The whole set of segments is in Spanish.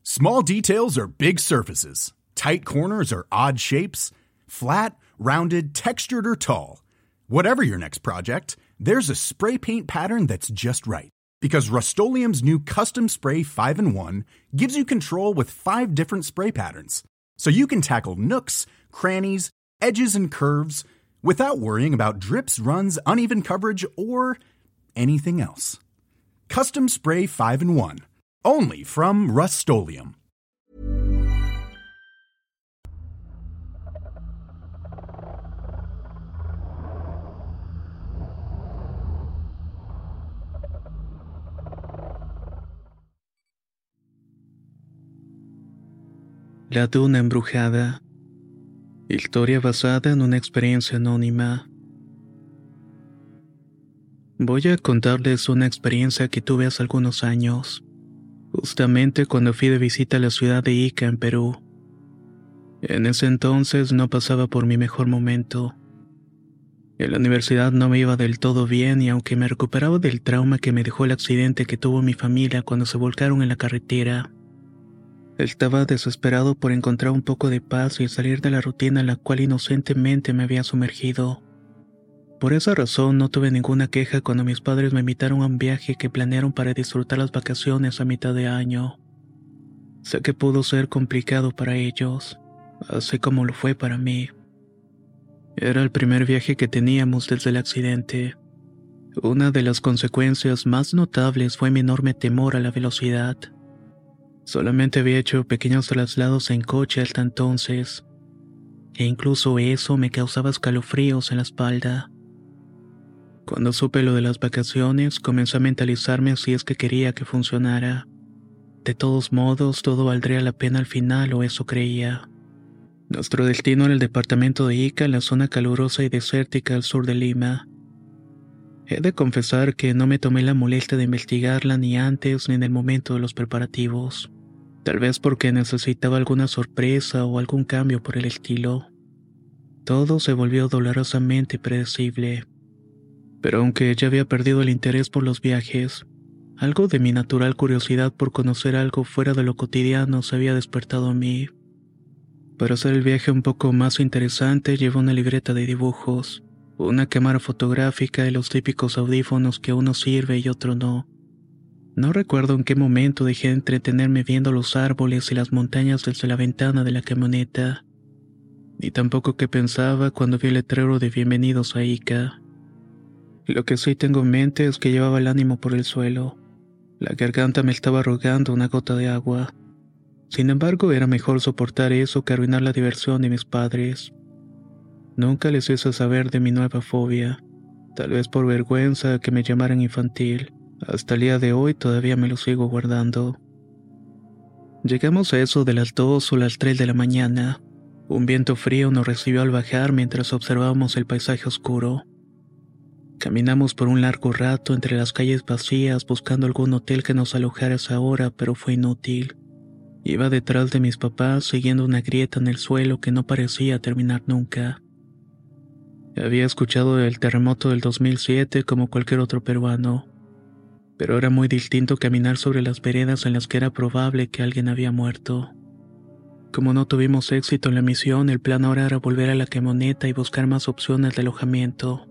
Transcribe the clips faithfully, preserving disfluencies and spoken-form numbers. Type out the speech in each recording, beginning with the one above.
Small details are big surfaces. Tight corners are odd shapes. Flat, rounded, textured, or tall. Whatever your next project, there's a spray paint pattern that's just right. Because Rust-Oleum's new Custom Spray five in one gives you control with five different spray patterns. So you can tackle nooks, crannies, edges, and curves without worrying about drips, runs, uneven coverage, or anything else. Custom Spray five in one. Only from Rust-Oleum. La Duna Embrujada. Historia basada en una experiencia anónima. Voy a contarles una experiencia que tuve hace algunos años, justamente cuando fui de visita a la ciudad de Ica, en Perú. En ese entonces no pasaba por mi mejor momento. En la universidad no me iba del todo bien y aunque me recuperaba del trauma que me dejó el accidente que tuvo mi familia cuando se volcaron en la carretera, estaba desesperado por encontrar un poco de paz y salir de la rutina en la cual inocentemente me había sumergido. Por esa razón no tuve ninguna queja cuando mis padres me invitaron a un viaje que planearon para disfrutar las vacaciones a mitad de año. Sé que pudo ser complicado para ellos, así como lo fue para mí. Era el primer viaje que teníamos desde el accidente. Una de las consecuencias más notables fue mi enorme temor a la velocidad. Solamente había hecho pequeños traslados en coche hasta entonces, e incluso eso me causaba escalofríos en la espalda. Cuando supe lo de las vacaciones, comencé a mentalizarme si es que quería que funcionara. De todos modos, todo valdría la pena al final, o eso creía. Nuestro destino era el departamento de Ica, en la zona calurosa y desértica al sur de Lima. He de confesar que no me tomé la molestia de investigarla ni antes ni en el momento de los preparativos. Tal vez porque necesitaba alguna sorpresa o algún cambio por el estilo. Todo se volvió dolorosamente predecible. Pero aunque ya había perdido el interés por los viajes, algo de mi natural curiosidad por conocer algo fuera de lo cotidiano se había despertado en mí. Para hacer el viaje un poco más interesante, llevé una libreta de dibujos, una cámara fotográfica y los típicos audífonos que uno sirve y otro no. No recuerdo en qué momento dejé de entretenerme viendo los árboles y las montañas desde la ventana de la camioneta, ni tampoco qué pensaba cuando vi el letrero de Bienvenidos a Ica. Lo que sí tengo en mente es que llevaba el ánimo por el suelo. La garganta me estaba rogando una gota de agua. Sin embargo, era mejor soportar eso que arruinar la diversión de mis padres. Nunca les hice saber de mi nueva fobia, tal vez por vergüenza que me llamaran infantil. Hasta el día de hoy todavía me lo sigo guardando. Llegamos a eso de las dos o las tres de la mañana. Un viento frío nos recibió al bajar mientras observábamos el paisaje oscuro. Caminamos por un largo rato entre las calles vacías buscando algún hotel que nos alojara a esa hora, pero fue inútil. Iba detrás de mis papás siguiendo una grieta en el suelo que no parecía terminar nunca. Había escuchado del terremoto del dos mil siete como cualquier otro peruano, pero era muy distinto caminar sobre las veredas en las que era probable que alguien había muerto. Como no tuvimos éxito en la misión, el plan ahora era volver a la camioneta y buscar más opciones de alojamiento.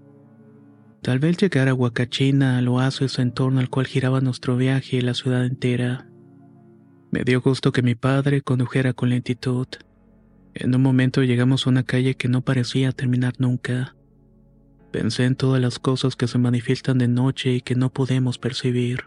Tal vez llegar a Huacachina, al oasis en torno al cual giraba nuestro viaje y la ciudad entera. Me dio gusto que mi padre condujera con lentitud. En un momento llegamos a una calle que no parecía terminar nunca. Pensé en todas las cosas que se manifiestan de noche y que no podemos percibir.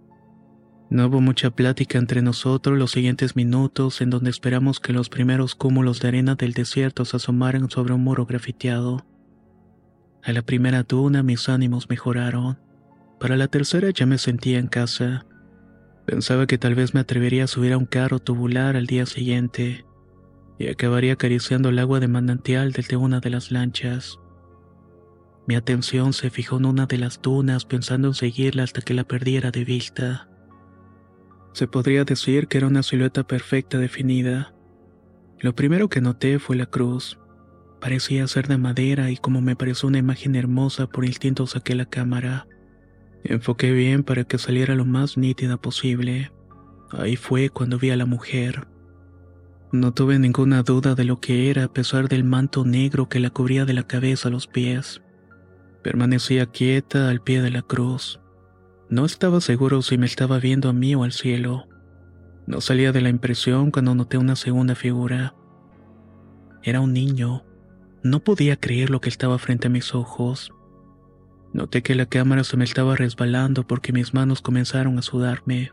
No hubo mucha plática entre nosotros los siguientes minutos, en donde esperamos que los primeros cúmulos de arena del desierto se asomaran sobre un muro grafiteado. A la primera duna mis ánimos mejoraron. Para la tercera ya me sentía en casa. Pensaba que tal vez me atrevería a subir a un carro tubular al día siguiente y acabaría acariciando el agua de manantial desde una de las lanchas. Mi atención se fijó en una de las dunas pensando en seguirla hasta que la perdiera de vista. Se podría decir que era una silueta perfecta definida. Lo primero que noté fue la cruz. Parecía ser de madera y como me pareció una imagen hermosa, por instinto saqué la cámara. Enfoqué bien para que saliera lo más nítida posible. Ahí fue cuando vi a la mujer. No tuve ninguna duda de lo que era a pesar del manto negro que la cubría de la cabeza a los pies. Permanecía quieta al pie de la cruz. No estaba seguro si me estaba viendo a mí o al cielo. No salía de la impresión cuando noté una segunda figura. Era un niño. No podía creer lo que estaba frente a mis ojos. Noté que la cámara se me estaba resbalando porque mis manos comenzaron a sudarme.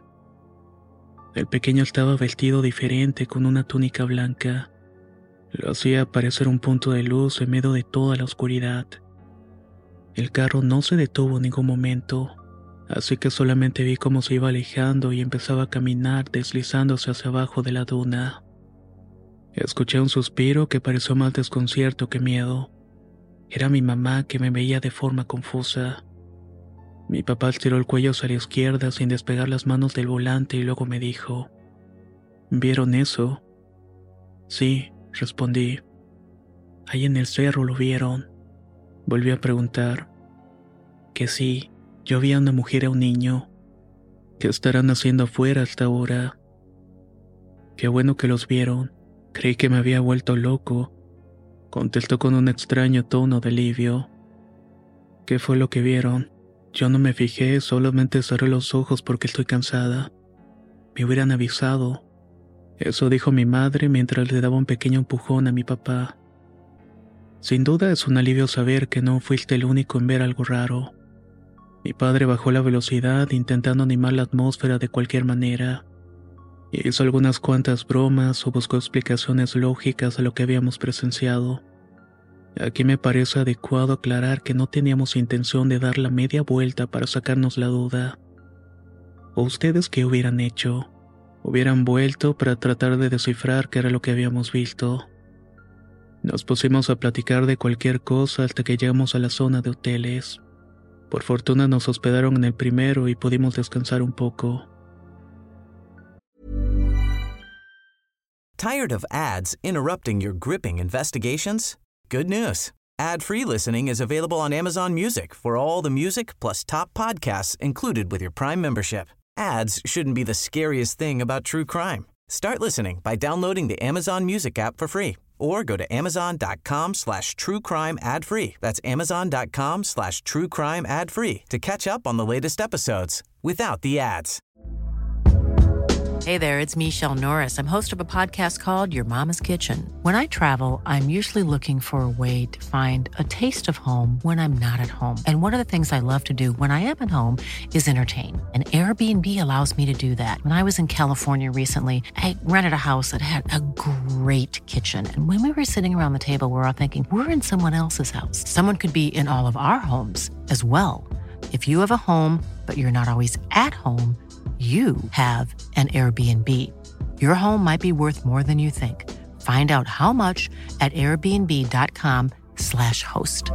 El pequeño estaba vestido diferente con una túnica blanca. Lo hacía parecer un punto de luz en medio de toda la oscuridad. El carro no se detuvo en ningún momento, así que solamente vi cómo se iba alejando y empezaba a caminar deslizándose hacia abajo de la duna. Escuché un suspiro que pareció más desconcierto que miedo. Era mi mamá que me veía de forma confusa. Mi papá estiró el cuello hacia la izquierda sin despegar las manos del volante y luego me dijo: ¿Vieron eso? Sí, respondí. Ahí en el cerro lo vieron. Volví a preguntar. Que sí, yo vi a una mujer y a un niño. ¿Qué estarán haciendo afuera hasta ahora? Qué bueno que los vieron. Creí que me había vuelto loco, contestó con un extraño tono de alivio. ¿Qué fue lo que vieron? Yo no me fijé, solamente cerré los ojos porque estoy cansada. Me hubieran avisado. Eso dijo mi madre mientras le daba un pequeño empujón a mi papá. Sin duda es un alivio saber que no fuiste el único en ver algo raro. Mi padre bajó la velocidad intentando animar la atmósfera de cualquier manera. Hizo algunas cuantas bromas o buscó explicaciones lógicas a lo que habíamos presenciado. Aquí me parece adecuado aclarar que no teníamos intención de dar la media vuelta para sacarnos la duda. ¿O ustedes qué hubieran hecho? Hubieran vuelto para tratar de descifrar qué era lo que habíamos visto. Nos pusimos a platicar de cualquier cosa hasta que llegamos a la zona de hoteles. Por fortuna nos hospedaron en el primero y pudimos descansar un poco. Tired of ads interrupting your gripping investigations? Good news. Ad-free listening is available on Amazon Music for all the music plus top podcasts included with your Prime membership. Ads shouldn't be the scariest thing about true crime. Start listening by downloading the Amazon Music app for free or go to amazon.com slash true crime ad free. That's amazon.com slash true crime ad free to catch up on the latest episodes without the ads. Hey there, it's Michelle Norris. I'm host of a podcast called Your Mama's Kitchen. When I travel, I'm usually looking for a way to find a taste of home when I'm not at home. And one of the things I love to do when I am at home is entertain. And Airbnb allows me to do that. When I was in California recently, I rented a house that had a great kitchen. And when we were sitting around the table, we were all thinking, we're in someone else's house. Someone could be in all of our homes as well. If you have a home, but you're not always at home, you have an Airbnb. Your home might be worth more than you think. Find out how much at airbnb.com slash host.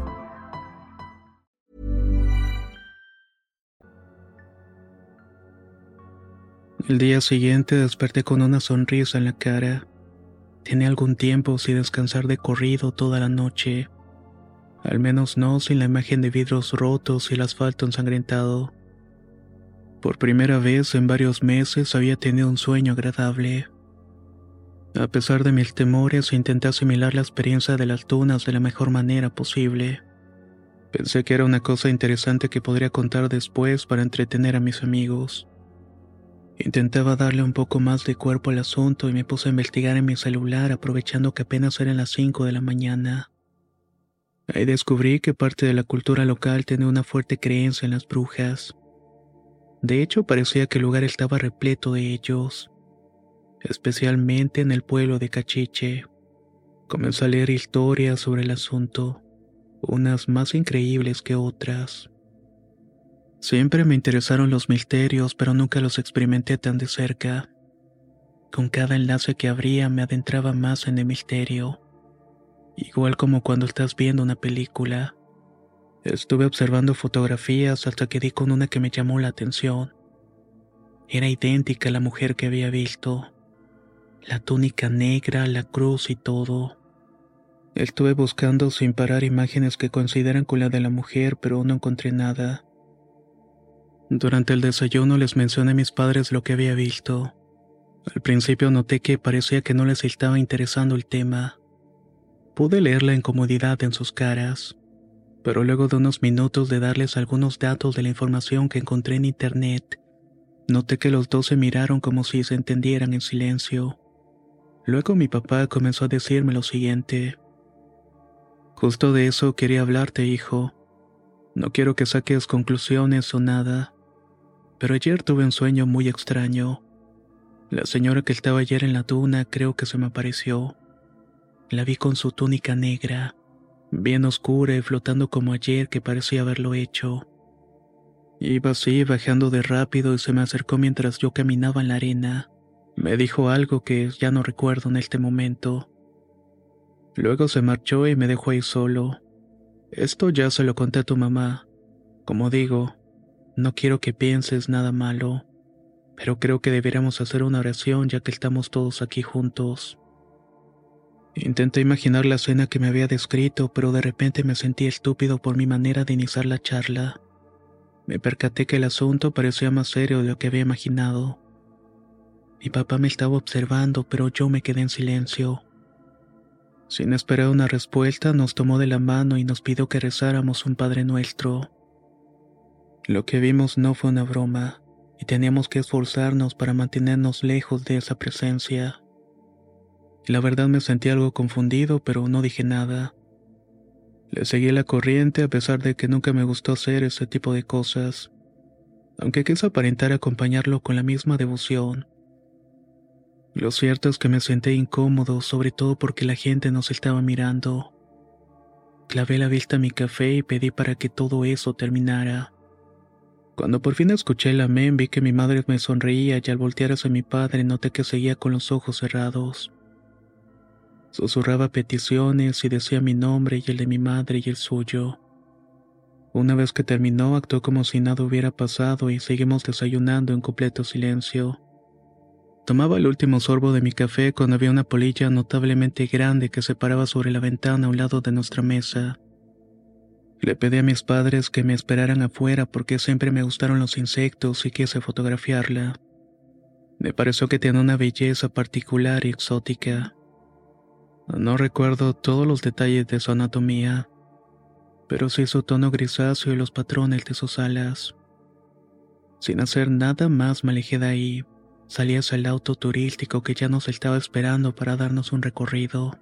El día siguiente desperté con una sonrisa en la cara. Tenía algún tiempo sin descansar de corrido toda la noche. Al menos no sin la imagen de vidrios rotos y el asfalto ensangrentado. Por primera vez en varios meses había tenido un sueño agradable. A pesar de mis temores, intenté asimilar la experiencia de las dunas de la mejor manera posible. Pensé que era una cosa interesante que podría contar después para entretener a mis amigos. Intentaba darle un poco más de cuerpo al asunto y me puse a investigar en mi celular aprovechando que apenas eran las cinco de la mañana. Ahí descubrí que parte de la cultura local tenía una fuerte creencia en las brujas. De hecho, parecía que el lugar estaba repleto de ellos, especialmente en el pueblo de Cachiche. Comencé a leer historias sobre el asunto, unas más increíbles que otras. Siempre me interesaron los misterios, pero nunca los experimenté tan de cerca. Con cada enlace que abría me adentraba más en el misterio, igual como cuando estás viendo una película. Estuve observando fotografías hasta que di con una que me llamó la atención. Era idéntica a la mujer que había visto. La túnica negra, la cruz y todo. Estuve buscando sin parar imágenes que coincideran con la de la mujer, pero no encontré nada. Durante el desayuno les mencioné a mis padres lo que había visto. Al principio noté que parecía que no les estaba interesando el tema. Pude leer la incomodidad en sus caras, pero luego de unos minutos de darles algunos datos de la información que encontré en internet, noté que los dos se miraron como si se entendieran en silencio. Luego mi papá comenzó a decirme lo siguiente: justo de eso quería hablarte, hijo. No quiero que saques conclusiones o nada, pero ayer tuve un sueño muy extraño. La señora que estaba ayer en la duna creo que se me apareció. La vi con su túnica negra, bien oscura y flotando como ayer que parecía haberlo hecho. Iba así, bajando de rápido, y se me acercó mientras yo caminaba en la arena. Me dijo algo que ya no recuerdo en este momento. Luego se marchó y me dejó ahí solo. Esto ya se lo conté a tu mamá. Como digo, no quiero que pienses nada malo, pero creo que deberíamos hacer una oración ya que estamos todos aquí juntos. Intenté imaginar la escena que me había descrito, pero de repente me sentí estúpido por mi manera de iniciar la charla. Me percaté que el asunto parecía más serio de lo que había imaginado. Mi papá me estaba observando, pero yo me quedé en silencio. Sin esperar una respuesta, nos tomó de la mano y nos pidió que rezáramos un Padre Nuestro. Lo que vimos no fue una broma, y teníamos que esforzarnos para mantenernos lejos de esa presencia. La verdad me sentí algo confundido, pero no dije nada. Le seguí la corriente a pesar de que nunca me gustó hacer ese tipo de cosas, aunque quise aparentar acompañarlo con la misma devoción. Lo cierto es que me sentí incómodo, sobre todo porque la gente nos estaba mirando. Clavé la vista a mi café y pedí para que todo eso terminara. Cuando por fin escuché el amén, vi que mi madre me sonreía y al voltear hacia mi padre noté que seguía con los ojos cerrados. Susurraba peticiones y decía mi nombre y el de mi madre y el suyo. Una vez que terminó, actuó como si nada hubiera pasado y seguimos desayunando en completo silencio. Tomaba el último sorbo de mi café cuando había una polilla notablemente grande que se paraba sobre la ventana a un lado de nuestra mesa. Le pedí a mis padres que me esperaran afuera porque siempre me gustaron los insectos y quise fotografiarla. Me pareció que tenía una belleza particular y exótica. No recuerdo todos los detalles de su anatomía, pero sí su tono grisáceo y los patrones de sus alas. Sin hacer nada más me alejé de ahí. Salí hacia el auto turístico que ya nos estaba esperando para darnos un recorrido.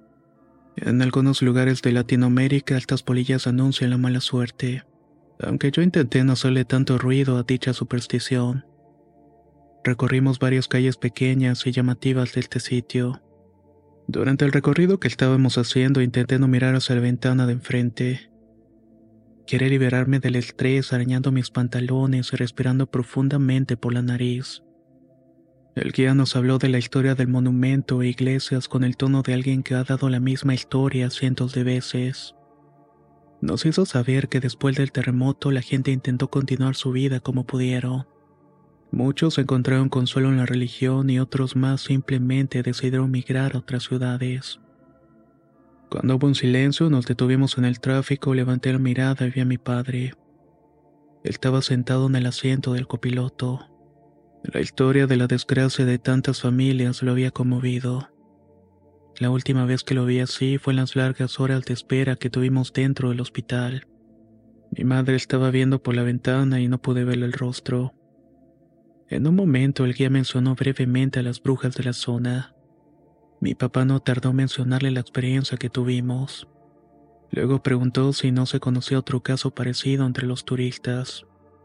En algunos lugares de Latinoamérica estas polillas anuncian la mala suerte, aunque yo intenté no hacerle tanto ruido a dicha superstición. Recorrimos varias calles pequeñas y llamativas de este sitio. Durante el recorrido que estábamos haciendo intenté no mirar hacia la ventana de enfrente. Quería liberarme del estrés arañando mis pantalones y respirando profundamente por la nariz. El guía nos habló de la historia del monumento e iglesias con el tono de alguien que ha dado la misma historia cientos de veces. Nos hizo saber que después del terremoto la gente intentó continuar su vida como pudieron. Muchos encontraron consuelo en la religión y otros más simplemente decidieron migrar a otras ciudades. Cuando hubo un silencio nos detuvimos en el tráfico, levanté la mirada y vi a mi padre. Él estaba sentado en el asiento del copiloto. La historia de la desgracia de tantas familias lo había conmovido. La última vez que lo vi así fue en las largas horas de espera que tuvimos dentro del hospital. Mi madre estaba viendo por la ventana y no pude verle el rostro. En un momento el guía mencionó brevemente a las brujas de la zona. Mi papá no tardó en mencionarle la experiencia que tuvimos. Luego preguntó si no se conocía otro caso parecido entre los turistas.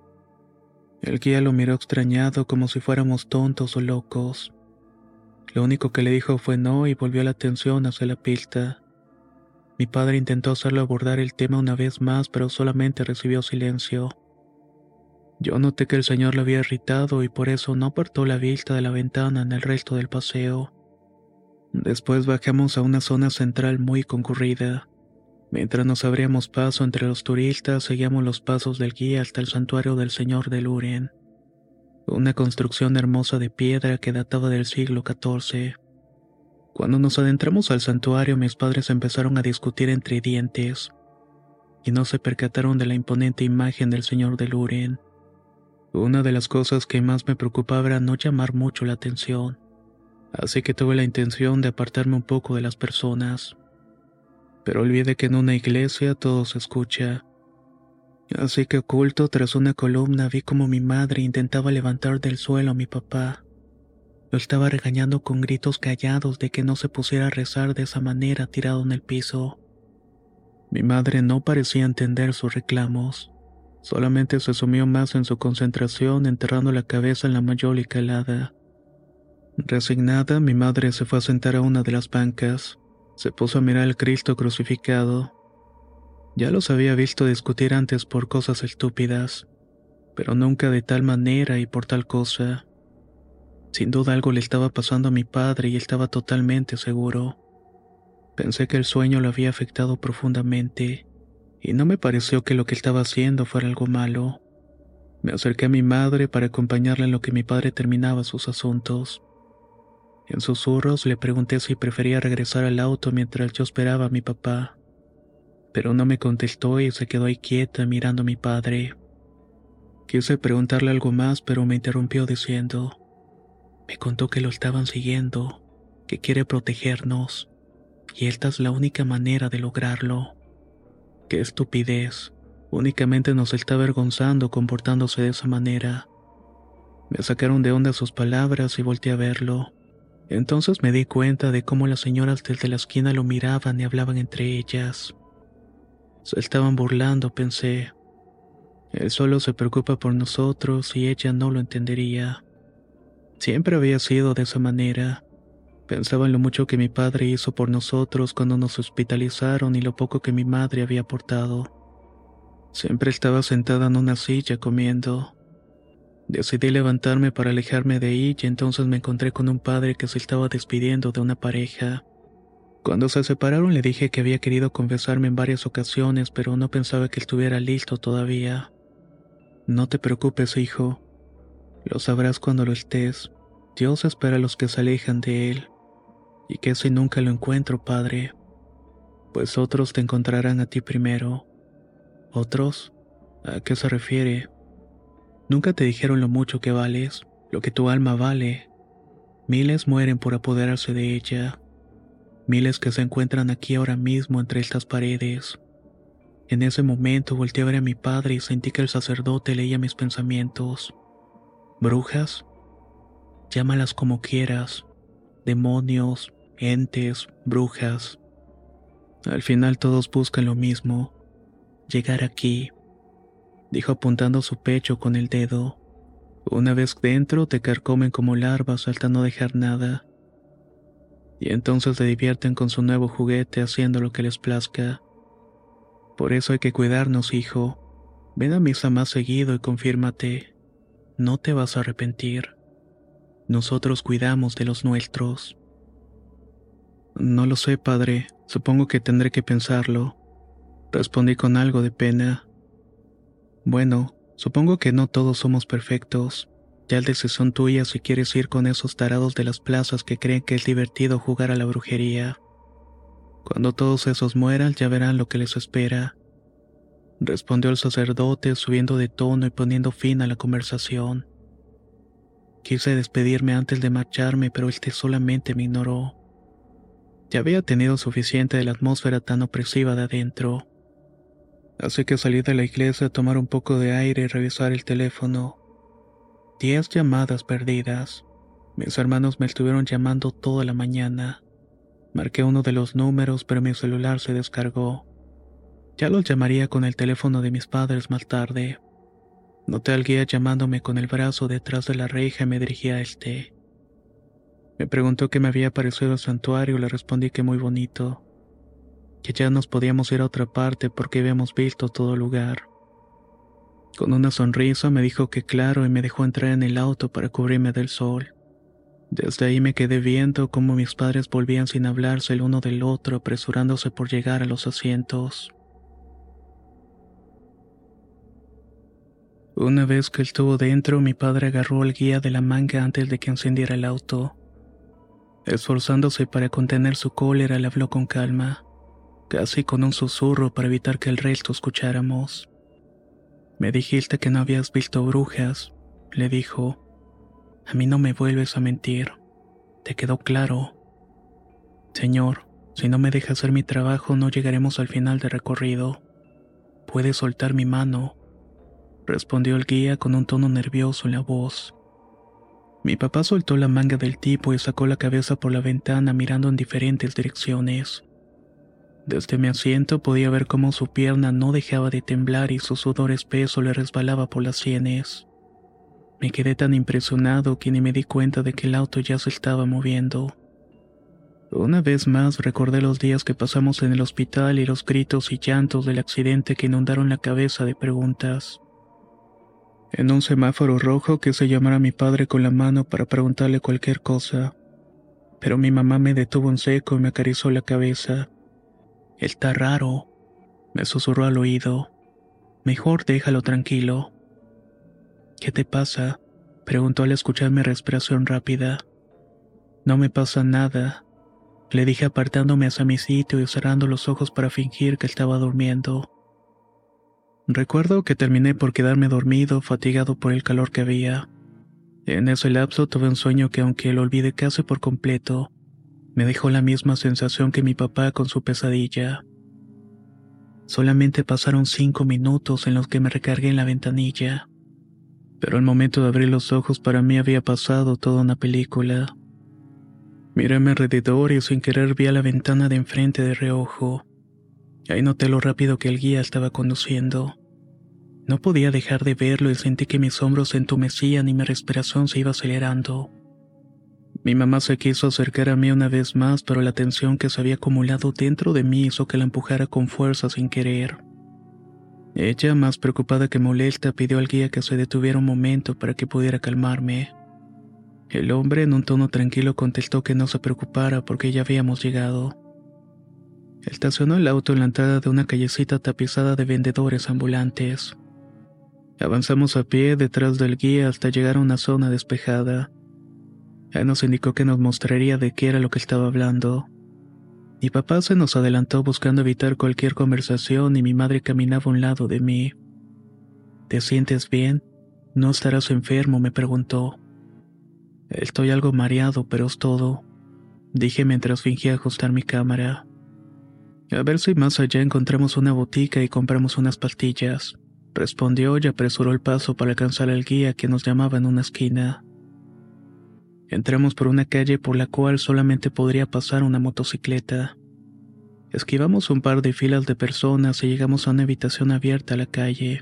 El guía lo miró extrañado como si fuéramos tontos o locos. Lo único que le dijo fue no y volvió la atención hacia la pista. Mi padre intentó hacerlo abordar el tema una vez más, pero solamente recibió silencio. Yo noté que el señor lo había irritado y por eso no apartó la vista de la ventana en el resto del paseo. Después bajamos a una zona central muy concurrida. Mientras nos abríamos paso entre los turistas, seguíamos los pasos del guía hasta el santuario del Señor de Luren, una construcción hermosa de piedra que databa del siglo catorce. Cuando nos adentramos al santuario, mis padres empezaron a discutir entre dientes, y no se percataron de la imponente imagen del Señor de Luren. Una de las cosas que más me preocupaba era no llamar mucho la atención, así que tuve la intención de apartarme un poco de las personas. Pero olvidé que en una iglesia todo se escucha. Así que oculto tras una columna vi como mi madre intentaba levantar del suelo a mi papá. Lo estaba regañando con gritos callados de que no se pusiera a rezar de esa manera tirado en el piso. Mi madre no parecía entender sus reclamos. Solamente se sumió más en su concentración, enterrando la cabeza en la mayólica helada. Resignada, mi madre se fue a sentar a una de las bancas. Se puso a mirar al Cristo crucificado. Ya los había visto discutir antes por cosas estúpidas, pero nunca de tal manera y por tal cosa. Sin duda algo le estaba pasando a mi padre y estaba totalmente seguro. Pensé que el sueño lo había afectado profundamente, y no me pareció que lo que estaba haciendo fuera algo malo. Me acerqué a mi madre para acompañarla en lo que mi padre terminaba sus asuntos. En susurros le pregunté si prefería regresar al auto mientras yo esperaba a mi papá, pero no me contestó y se quedó ahí quieta mirando a mi padre. Quise preguntarle algo más, pero me interrumpió diciendo: me contó que lo estaban siguiendo, que quiere protegernos, y esta es la única manera de lograrlo. Qué estupidez, únicamente nos está avergonzando comportándose de esa manera. Me sacaron de onda sus palabras y volteé a verlo. Entonces me di cuenta de cómo las señoras desde la esquina lo miraban y hablaban entre ellas. Se estaban burlando, pensé. Él solo se preocupa por nosotros y ella no lo entendería. Siempre había sido de esa manera. Pensaba en lo mucho que mi padre hizo por nosotros cuando nos hospitalizaron y lo poco que mi madre había aportado. Siempre estaba sentada en una silla comiendo. Decidí levantarme para alejarme de ahí y entonces me encontré con un padre que se estaba despidiendo de una pareja. Cuando se separaron le dije que había querido confesarme en varias ocasiones, pero no pensaba que estuviera listo todavía. No te preocupes, hijo. Lo sabrás cuando lo estés. Dios espera a los que se alejan de él. ¿Y qué si nunca lo encuentro, padre? Pues otros te encontrarán a ti primero. ¿Otros? ¿A qué se refiere? Nunca te dijeron lo mucho que vales, lo que tu alma vale. Miles mueren por apoderarse de ella. Miles que se encuentran aquí ahora mismo entre estas paredes. En ese momento volteé a ver a mi padre y sentí que el sacerdote leía mis pensamientos. ¿Brujas? Llámalas como quieras. Demonios, entes, brujas. Al final todos buscan lo mismo. Llegar aquí, dijo apuntando su pecho con el dedo. Una vez dentro te carcomen como larvas hasta no dejar nada. Y entonces se divierten con su nuevo juguete haciendo lo que les plazca. Por eso hay que cuidarnos, hijo. Ven a misa más seguido y confírmate. No te vas a arrepentir. Nosotros cuidamos de los nuestros. No lo sé, padre. Supongo que tendré que pensarlo. Respondí con algo de pena. Bueno, supongo que no todos somos perfectos. Ya es decisión tuya si quieres ir con esos tarados de las plazas que creen que es divertido jugar a la brujería. Cuando todos esos mueran ya verán lo que les espera. Respondió el sacerdote subiendo de tono y poniendo fin a la conversación. Quise despedirme antes de marcharme, pero este solamente me ignoró. Ya había tenido suficiente de la atmósfera tan opresiva de adentro. Así que salí de la iglesia a tomar un poco de aire y revisar el teléfono. Diez llamadas perdidas. Mis hermanos me estuvieron llamando toda la mañana. Marqué uno de los números, pero mi celular se descargó. Ya los llamaría con el teléfono de mis padres más tarde. Noté al guía llamándome con el brazo detrás de la reja y me dirigí a este. Me preguntó qué me había parecido el santuario y le respondí que muy bonito. Que ya nos podíamos ir a otra parte porque habíamos visto todo el lugar. Con una sonrisa me dijo que claro y me dejó entrar en el auto para cubrirme del sol. Desde ahí me quedé viendo cómo mis padres volvían sin hablarse el uno del otro, apresurándose por llegar a los asientos. Una vez que estuvo dentro, mi padre agarró al guía de la manga antes de que encendiera el auto. Esforzándose para contener su cólera, le habló con calma, casi con un susurro para evitar que el resto escucháramos. Me dijiste que no habías visto brujas, le dijo. A mí no me vuelves a mentir. ¿Te quedó claro? Señor, si no me deja hacer mi trabajo no llegaremos al final del recorrido. Puedes soltar mi mano, respondió el guía con un tono nervioso en la voz. Mi papá soltó la manga del tipo y sacó la cabeza por la ventana mirando en diferentes direcciones. Desde mi asiento podía ver cómo su pierna no dejaba de temblar y su sudor espeso le resbalaba por las sienes. Me quedé tan impresionado que ni me di cuenta de que el auto ya se estaba moviendo. Una vez más recordé los días que pasamos en el hospital y los gritos y llantos del accidente que inundaron la cabeza de preguntas. En un semáforo rojo quise llamar a mi padre con la mano para preguntarle cualquier cosa, pero mi mamá me detuvo en seco y me acarició la cabeza. Está raro, me susurró al oído. Mejor déjalo tranquilo. ¿Qué te pasa?, preguntó al escuchar mi respiración rápida. No me pasa nada, le dije apartándome hacia mi sitio y cerrando los ojos para fingir que estaba durmiendo. Recuerdo que terminé por quedarme dormido, fatigado por el calor que había. En ese lapso tuve un sueño que, aunque lo olvidé casi por completo, me dejó la misma sensación que mi papá con su pesadilla. Solamente pasaron cinco minutos en los que me recargué en la ventanilla, pero al momento de abrir los ojos para mí había pasado toda una película. Miré a mi alrededor y sin querer vi a la ventana de enfrente de reojo. Ahí noté lo rápido que el guía estaba conduciendo. No podía dejar de verlo y sentí que mis hombros se entumecían y mi respiración se iba acelerando. Mi mamá se quiso acercar a mí una vez más, pero la tensión que se había acumulado dentro de mí hizo que la empujara con fuerza sin querer. Ella, más preocupada que molesta, pidió al guía que se detuviera un momento para que pudiera calmarme. El hombre, en un tono tranquilo, contestó que no se preocupara porque ya habíamos llegado. Estacionó el auto en la entrada de una callecita tapizada de vendedores ambulantes. Avanzamos a pie detrás del guía hasta llegar a una zona despejada. Él nos indicó que nos mostraría de qué era lo que estaba hablando. Mi papá se nos adelantó buscando evitar cualquier conversación y mi madre caminaba a un lado de mí. ¿Te sientes bien? ¿No estarás enfermo?, me preguntó. Estoy algo mareado, pero es todo, dije mientras fingía ajustar mi cámara. A ver si más allá encontramos una botica y compramos unas pastillas, respondió y apresuró el paso para alcanzar al guía que nos llamaba en una esquina. Entramos por una calle por la cual solamente podría pasar una motocicleta. Esquivamos un par de filas de personas y llegamos a una habitación abierta a la calle.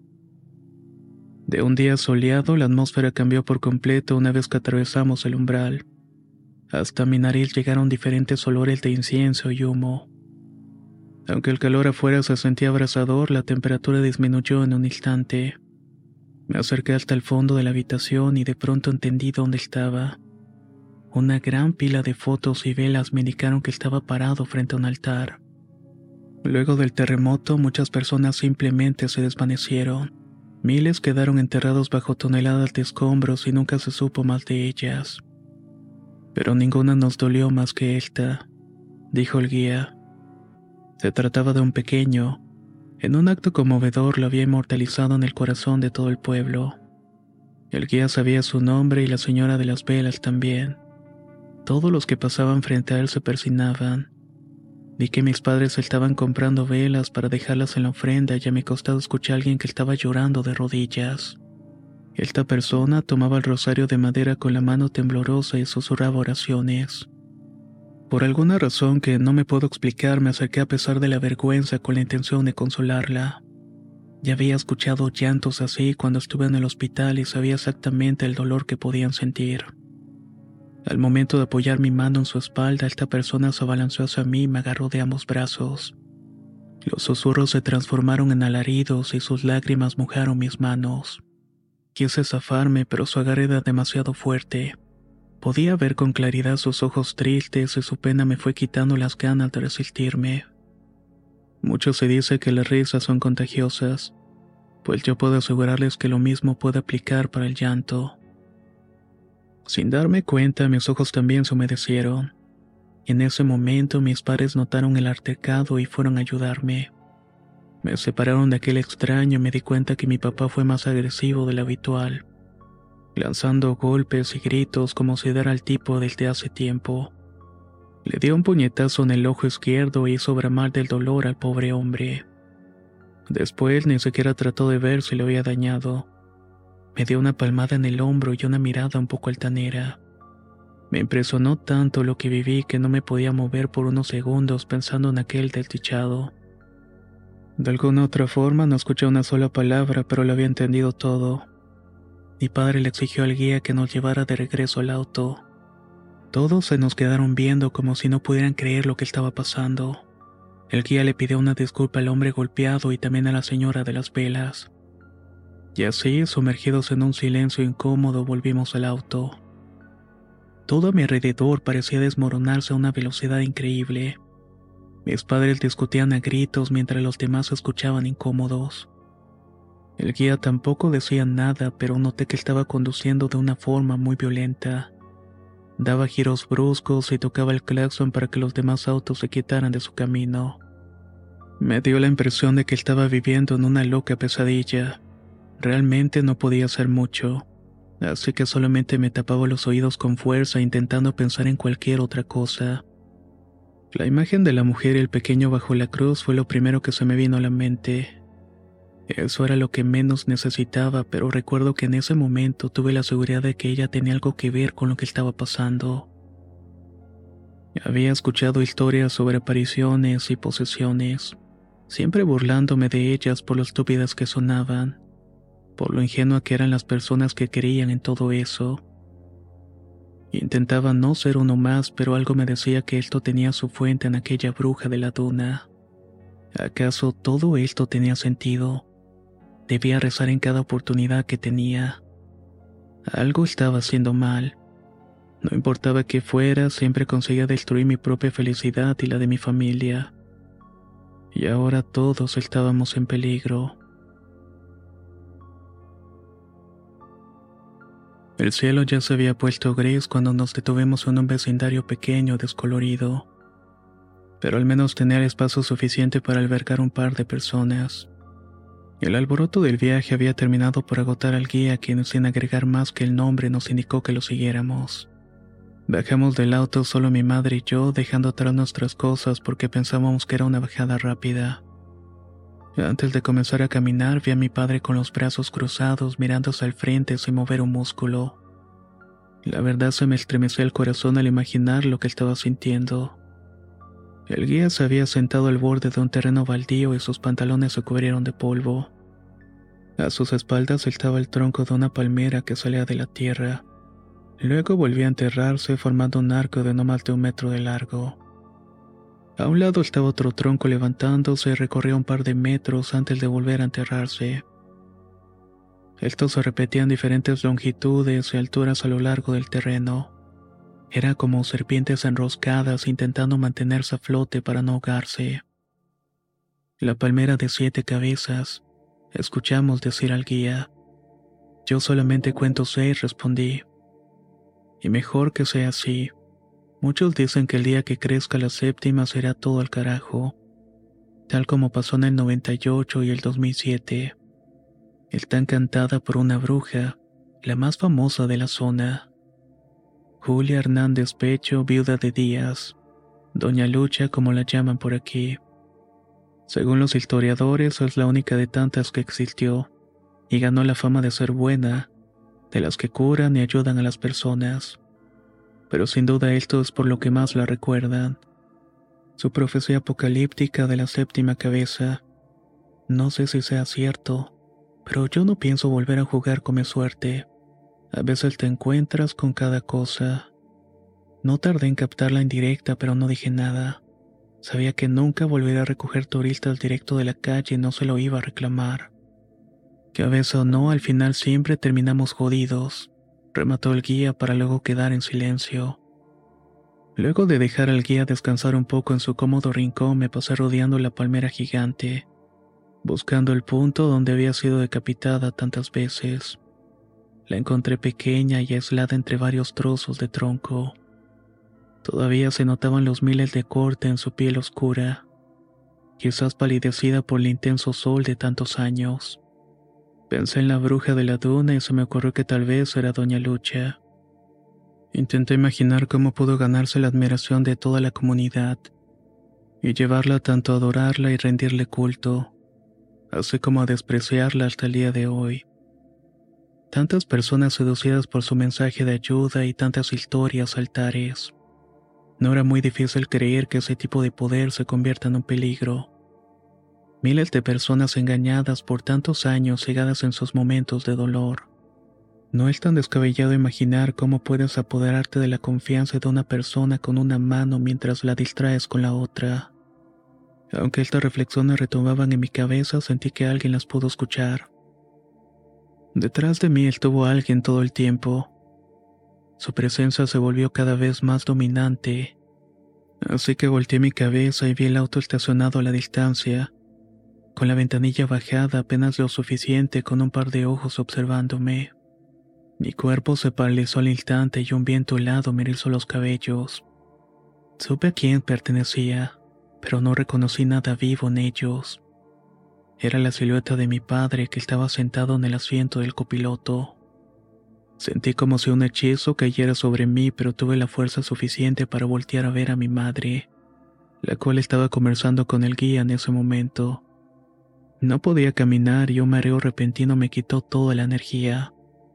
De un día soleado, la atmósfera cambió por completo una vez que atravesamos el umbral. Hasta mi nariz llegaron diferentes olores de incienso y humo. Aunque el calor afuera se sentía abrasador, la temperatura disminuyó en un instante. Me acerqué hasta el fondo de la habitación y de pronto entendí dónde estaba. Una gran pila de fotos y velas me indicaron que estaba parado frente a un altar. Luego del terremoto, muchas personas simplemente se desvanecieron. Miles quedaron enterrados bajo toneladas de escombros y nunca se supo más de ellas. Pero ninguna nos dolió más que esta, dijo el guía. Se trataba de un pequeño. En un acto conmovedor lo había inmortalizado en el corazón de todo el pueblo. El guía sabía su nombre y la señora de las velas también. Todos los que pasaban frente a él se persinaban. Vi que mis padres estaban comprando velas para dejarlas en la ofrenda y a mi costado escuché a alguien que estaba llorando de rodillas. Esta persona tomaba el rosario de madera con la mano temblorosa y susurraba oraciones. Por alguna razón que no me puedo explicar, me acerqué a pesar de la vergüenza con la intención de consolarla. Ya había escuchado llantos así cuando estuve en el hospital y sabía exactamente el dolor que podían sentir. Al momento de apoyar mi mano en su espalda, esta persona se abalanzó hacia mí y me agarró de ambos brazos. Los susurros se transformaron en alaridos y sus lágrimas mojaron mis manos. Quise zafarme, pero su agarre era demasiado fuerte. Podía ver con claridad sus ojos tristes y su pena me fue quitando las ganas de resistirme. Mucho se dice que las risas son contagiosas, pues yo puedo asegurarles que lo mismo puede aplicar para el llanto. Sin darme cuenta, mis ojos también se humedecieron. En ese momento mis padres notaron el altercado y fueron a ayudarme. Me separaron de aquel extraño y me di cuenta que mi papá fue más agresivo de lo habitual. lanzando golpes y gritos como si era el tipo del de hace tiempo. Le dio un puñetazo en el ojo izquierdo y hizo bramar del dolor al pobre hombre. Después ni siquiera trató de ver si lo había dañado. Me dio una palmada en el hombro y una mirada un poco altanera. Me impresionó tanto lo que viví que no me podía mover por unos segundos pensando en aquel desdichado. De alguna otra forma no escuché una sola palabra, pero lo había entendido todo. Mi padre le exigió al guía que nos llevara de regreso al auto. Todos se nos quedaron viendo como si no pudieran creer lo que estaba pasando. El guía le pidió una disculpa al hombre golpeado y también a la señora de las velas. Y así, sumergidos en un silencio incómodo, volvimos al auto. Todo a mi alrededor parecía desmoronarse a una velocidad increíble. Mis padres discutían a gritos mientras los demás escuchaban incómodos. El guía tampoco decía nada, pero noté que estaba conduciendo de una forma muy violenta. Daba giros bruscos y tocaba el claxon para que los demás autos se quitaran de su camino. Me dio la impresión de que estaba viviendo en una loca pesadilla. Realmente no podía hacer mucho, así que solamente me tapaba los oídos con fuerza intentando pensar en cualquier otra cosa. La imagen de la mujer y el pequeño bajo la cruz fue lo primero que se me vino a la mente. Eso era lo que menos necesitaba, pero recuerdo que en ese momento tuve la seguridad de que ella tenía algo que ver con lo que estaba pasando. Había escuchado historias sobre apariciones y posesiones, siempre burlándome de ellas por lo estúpidas que sonaban, por lo ingenua que eran las personas que creían en todo eso. Intentaba no ser uno más, pero algo me decía que esto tenía su fuente en aquella bruja de la duna. ¿Acaso todo esto tenía sentido? Debía rezar en cada oportunidad que tenía. Algo estaba haciendo mal. No importaba qué fuera, siempre conseguía destruir mi propia felicidad y la de mi familia. Y ahora todos estábamos en peligro. El cielo ya se había puesto gris cuando nos detuvimos en un vecindario pequeño descolorido, pero al menos tenía el espacio suficiente para albergar un par de personas. El alboroto del viaje había terminado por agotar al guía, quien sin agregar más que el nombre nos indicó que lo siguiéramos. Bajamos del auto solo mi madre y yo, dejando atrás nuestras cosas porque pensábamos que era una bajada rápida. Antes de comenzar a caminar vi a mi padre con los brazos cruzados mirando hacia el frente sin mover un músculo. La verdad se me estremeció el corazón al imaginar lo que estaba sintiendo. El guía se había sentado al borde de un terreno baldío y sus pantalones se cubrieron de polvo. A sus espaldas estaba el tronco de una palmera que salía de la tierra. Luego volvía a enterrarse formando un arco de no más de un metro de largo. A un lado estaba otro tronco levantándose y recorría un par de metros antes de volver a enterrarse. Estos se repetían en diferentes longitudes y alturas a lo largo del terreno. Era como serpientes enroscadas intentando mantenerse a flote para no ahogarse. La palmera de siete cabezas, escuchamos decir al guía. Yo solamente cuento seis, respondí. Y mejor que sea así. Muchos dicen que el día que crezca la séptima será todo al carajo, tal como pasó en el noventa y ocho y el dos mil siete. Está encantada por una bruja, la más famosa de la zona. Julia Hernández Pecho, viuda de Díaz, Doña Lucha como la llaman por aquí. Según los historiadores, es la única de tantas que existió, y ganó la fama de ser buena, de las que curan y ayudan a las personas. Pero sin duda esto es por lo que más la recuerdan. Su profecía apocalíptica de la séptima cabeza. No sé si sea cierto, pero yo no pienso volver a jugar con mi suerte. A veces te encuentras con cada cosa. No tardé en captar la indirecta, pero no dije nada. Sabía que nunca volvería a recoger turistas directo de la calle y no se lo iba a reclamar. Que a veces o no, al final siempre terminamos jodidos, remató el guía para luego quedar en silencio. Luego de dejar al guía descansar un poco en su cómodo rincón, me pasé rodeando la palmera gigante, buscando el punto donde había sido decapitada tantas veces. La encontré pequeña y aislada entre varios trozos de tronco. Todavía se notaban los miles de cortes en su piel oscura, quizás palidecida por el intenso sol de tantos años. Pensé en la bruja de la duna y se me ocurrió que tal vez era Doña Lucha. Intenté imaginar cómo pudo ganarse la admiración de toda la comunidad y llevarla tanto a adorarla y rendirle culto, así como a despreciarla hasta el día de hoy. Tantas personas seducidas por su mensaje de ayuda y tantas historias, altares. No era muy difícil creer que ese tipo de poder se convierta en un peligro. Miles de personas engañadas por tantos años, cegadas en sus momentos de dolor. No es tan descabellado imaginar cómo puedes apoderarte de la confianza de una persona con una mano mientras la distraes con la otra. Aunque estas reflexiones retumbaban en mi cabeza, sentí que alguien las pudo escuchar. Detrás de mí estuvo alguien todo el tiempo. Su presencia se volvió cada vez más dominante, así que volteé mi cabeza y vi el auto estacionado a la distancia, con la ventanilla bajada apenas lo suficiente, con un par de ojos observándome. Mi cuerpo se paralizó al instante y un viento helado me erizó los cabellos. Supe a quién pertenecía, pero no reconocí nada vivo en ellos. Era la silueta de mi padre que estaba sentado en el asiento del copiloto. Sentí como si un hechizo cayera sobre mí, pero tuve la fuerza suficiente para voltear a ver a mi madre, la cual estaba conversando con el guía en ese momento. No podía caminar y un mareo repentino me quitó toda la energía.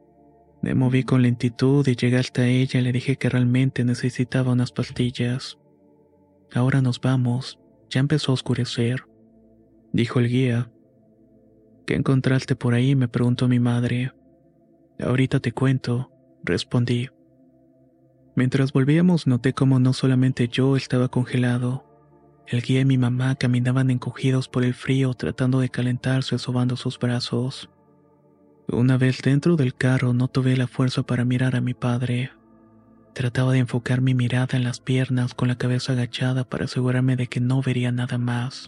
Me moví con lentitud y llegué hasta ella y le dije que realmente necesitaba unas pastillas. Ahora nos vamos, ya empezó a oscurecer, dijo el guía. ¿Qué encontraste por ahí?, me preguntó mi madre. Ahorita te cuento, respondí. Mientras volvíamos noté cómo no solamente yo estaba congelado. El guía y mi mamá caminaban encogidos por el frío tratando de calentarse sobando sus brazos. Una vez dentro del carro no tuve la fuerza para mirar a mi padre. Trataba de enfocar mi mirada en las piernas con la cabeza agachada para asegurarme de que no vería nada más.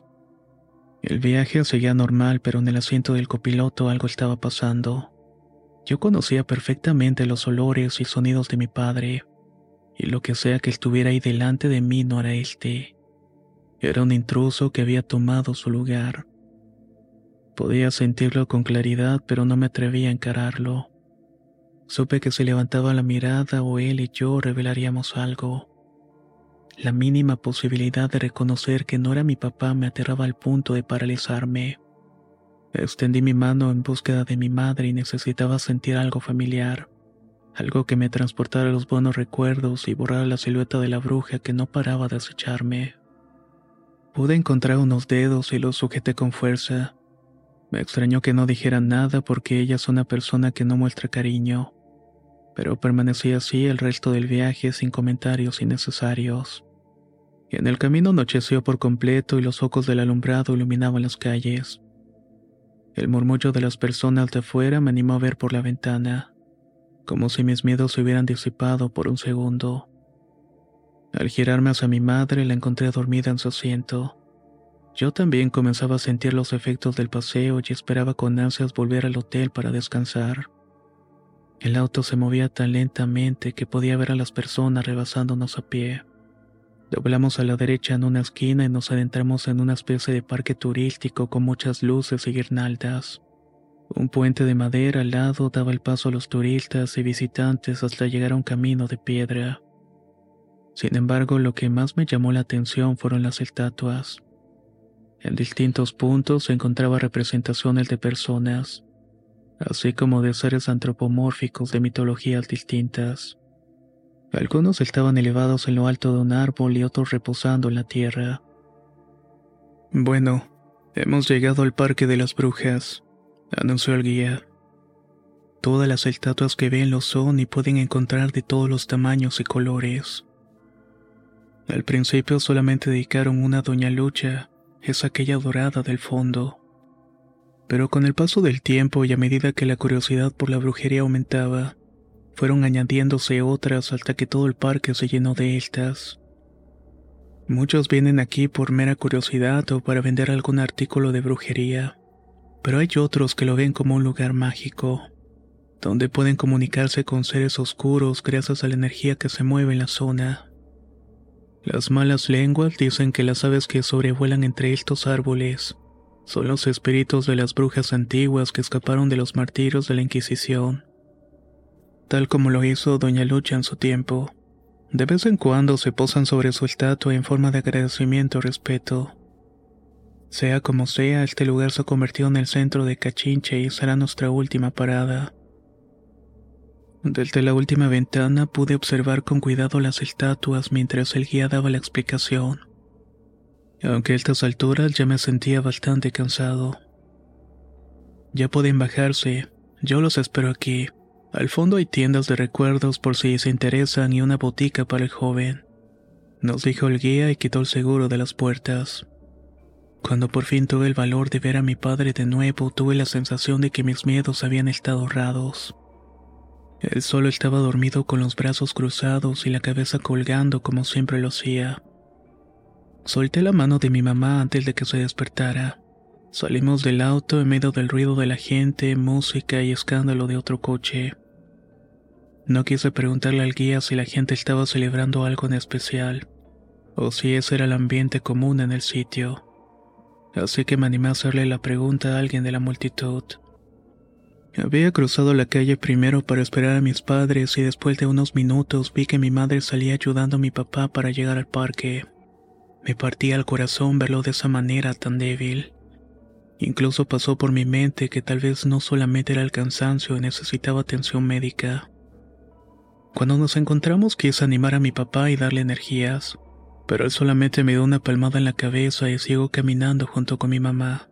El viaje seguía normal, pero en el asiento del copiloto algo estaba pasando. Yo conocía perfectamente los olores y sonidos de mi padre, y lo que sea que estuviera ahí delante de mí no era este. Era un intruso que había tomado su lugar. Podía sentirlo con claridad, pero no me atrevía a encararlo. Supe que si levantaba la mirada o él y yo revelaríamos algo. La mínima posibilidad de reconocer que no era mi papá me aterraba al punto de paralizarme. Extendí mi mano en búsqueda de mi madre y necesitaba sentir algo familiar, algo que me transportara a los buenos recuerdos y borrara la silueta de la bruja que no paraba de acecharme. Pude encontrar unos dedos y los sujeté con fuerza. Me extrañó que no dijera nada porque ella es una persona que no muestra cariño, pero permanecí así el resto del viaje sin comentarios innecesarios. En el camino anocheció por completo y los focos del alumbrado iluminaban las calles. El murmullo de las personas de afuera me animó a ver por la ventana, como si mis miedos se hubieran disipado por un segundo. Al girarme hacia mi madre la encontré dormida en su asiento. Yo también comenzaba a sentir los efectos del paseo y esperaba con ansias volver al hotel para descansar. El auto se movía tan lentamente que podía ver a las personas rebasándonos a pie. Doblamos a la derecha en una esquina y nos adentramos en una especie de parque turístico con muchas luces y guirnaldas. Un puente de madera al lado daba el paso a los turistas y visitantes hasta llegar a un camino de piedra. Sin embargo, lo que más me llamó la atención fueron las estatuas. En distintos puntos se encontraba representaciones de personas, así como de seres antropomórficos de mitologías distintas. Algunos estaban elevados en lo alto de un árbol y otros reposando en la tierra. Bueno, hemos llegado al Parque de las Brujas, anunció el guía. Todas las estatuas que ven lo son y pueden encontrar de todos los tamaños y colores. Al principio solamente dedicaron una a Doña Lucha, es aquella dorada del fondo. Pero con el paso del tiempo y a medida que la curiosidad por la brujería aumentaba, fueron añadiéndose otras hasta que todo el parque se llenó de estas. Muchos vienen aquí por mera curiosidad o para vender algún artículo de brujería, pero hay otros que lo ven como un lugar mágico, donde pueden comunicarse con seres oscuros gracias a la energía que se mueve en la zona. Las malas lenguas dicen que las aves que sobrevuelan entre estos árboles Son los espíritus de las brujas antiguas que escaparon de los martirios de la Inquisición, tal como lo hizo Doña Lucha en su tiempo. De vez en cuando se posan sobre su estatua en forma de agradecimiento y respeto. Sea como sea, este lugar se ha convertido en el centro de Cachinche y será nuestra última parada. Desde la última ventana pude observar con cuidado las estatuas mientras el guía daba la explicación. Aunque a estas alturas ya me sentía bastante cansado. Ya pueden bajarse, yo los espero aquí. Al fondo hay tiendas de recuerdos por si se interesan y una botica para el joven, nos dijo el guía y quitó el seguro de las puertas. Cuando por fin tuve el valor de ver a mi padre de nuevo, tuve la sensación de que mis miedos habían estado ahorrados. Él solo estaba dormido con los brazos cruzados y la cabeza colgando como siempre lo hacía. Solté la mano de mi mamá antes de que se despertara. Salimos del auto en medio del ruido de la gente, música y escándalo de otro coche. No quise preguntarle al guía si la gente estaba celebrando algo en especial, o si ese era el ambiente común en el sitio. Así que me animé a hacerle la pregunta a alguien de la multitud. Había cruzado la calle primero para esperar a mis padres y después de unos minutos vi que mi madre salía ayudando a mi papá para llegar al parque. Me partía el corazón verlo de esa manera tan débil. Incluso pasó por mi mente que tal vez no solamente era el cansancio y necesitaba atención médica. Cuando nos encontramos quise animar a mi papá y darle energías, pero él solamente me dio una palmada en la cabeza y siguió caminando junto con mi mamá.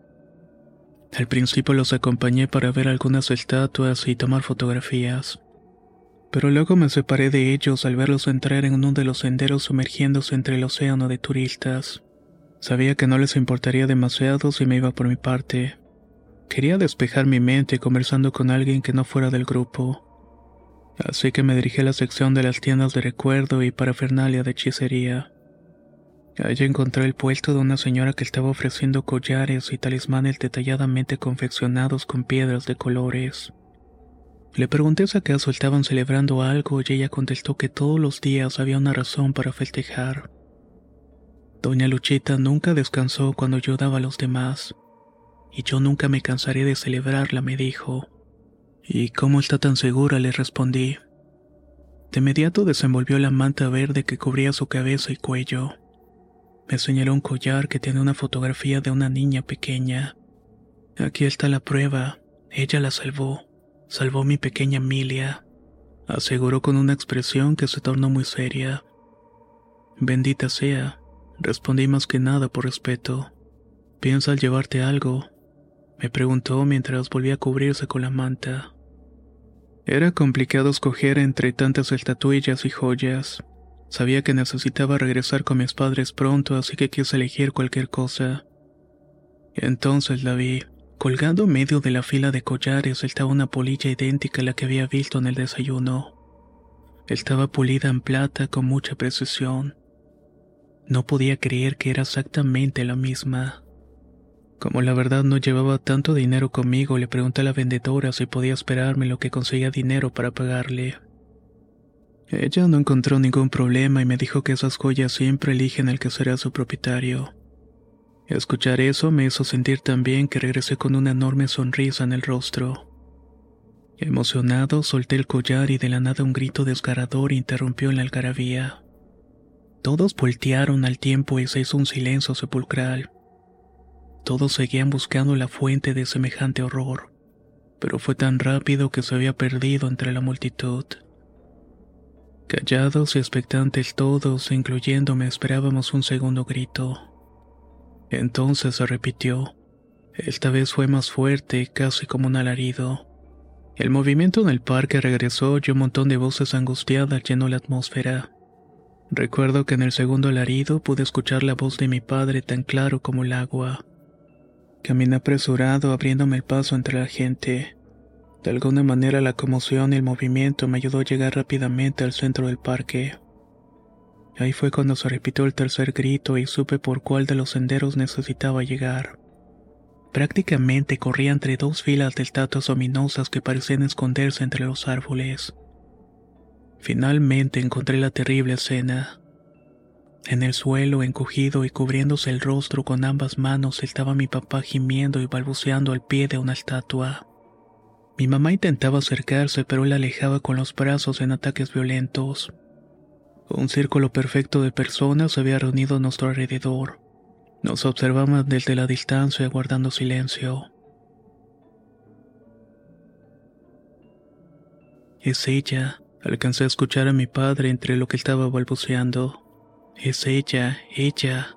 Al principio los acompañé para ver algunas estatuas y tomar fotografías, pero luego me separé de ellos al verlos entrar en uno de los senderos sumergiéndose entre el océano de turistas. Sabía que no les importaría demasiado si me iba por mi parte. Quería despejar mi mente conversando con alguien que no fuera del grupo. Así que me dirigí a la sección de las tiendas de recuerdo y parafernalia de hechicería. Allí encontré el puesto de una señora que estaba ofreciendo collares y talismanes detalladamente confeccionados con piedras de colores. Le pregunté si acaso estaban celebrando algo y ella contestó que todos los días había una razón para festejar. Doña Luchita nunca descansó cuando ayudaba a los demás, y yo nunca me cansaré de celebrarla, me dijo. ¿Y cómo está tan segura?, le respondí. De inmediato desenvolvió la manta verde que cubría su cabeza y cuello. Me señaló un collar que tiene una fotografía de una niña pequeña. Aquí está la prueba, ella la salvó, salvó mi pequeña Emilia, aseguró con una expresión que se tornó muy seria. Bendita sea, respondí más que nada por respeto. ¿Piensas llevarte algo?, me preguntó mientras volvía a cubrirse con la manta. Era complicado escoger entre tantas estatuillas y joyas. Sabía que necesitaba regresar con mis padres pronto, así que quise elegir cualquier cosa. Entonces la vi. Colgando en medio de la fila de collares estaba una polilla idéntica a la que había visto en el desayuno. Estaba pulida en plata con mucha precisión. No podía creer que era exactamente la misma. Como la verdad no llevaba tanto dinero conmigo, le pregunté a la vendedora si podía esperarme lo que conseguía dinero para pagarle. Ella no encontró ningún problema y me dijo que esas joyas siempre eligen el que será su propietario. Escuchar eso me hizo sentir tan bien que regresé con una enorme sonrisa en el rostro. Emocionado, solté el collar y de la nada un grito desgarrador interrumpió en la algarabía. Todos voltearon al tiempo y se hizo un silencio sepulcral. Todos seguían buscando la fuente de semejante horror, pero fue tan rápido que se había perdido entre la multitud. Callados y expectantes todos, incluyéndome, esperábamos un segundo grito. Entonces se repitió. Esta vez fue más fuerte, casi como un alarido. El movimiento en el parque regresó y un montón de voces angustiadas llenó la atmósfera. Recuerdo que en el segundo alarido pude escuchar la voz de mi padre tan claro como el agua. Caminé apresurado, abriéndome el paso entre la gente. De alguna manera la conmoción y el movimiento me ayudó a llegar rápidamente al centro del parque. Ahí fue cuando se repitió el tercer grito y supe por cuál de los senderos necesitaba llegar. Prácticamente corría entre dos filas de estatuas ominosas que parecían esconderse entre los árboles. Finalmente encontré la terrible escena. En el suelo, encogido y cubriéndose el rostro con ambas manos, estaba mi papá gimiendo y balbuceando al pie de una estatua. Mi mamá intentaba acercarse, pero él la alejaba con los brazos en ataques violentos. Un círculo perfecto de personas se había reunido a nuestro alrededor. Nos observaban desde la distancia, guardando silencio. Es ella. Alcancé a escuchar a mi padre entre lo que estaba balbuceando. Es ella, ella.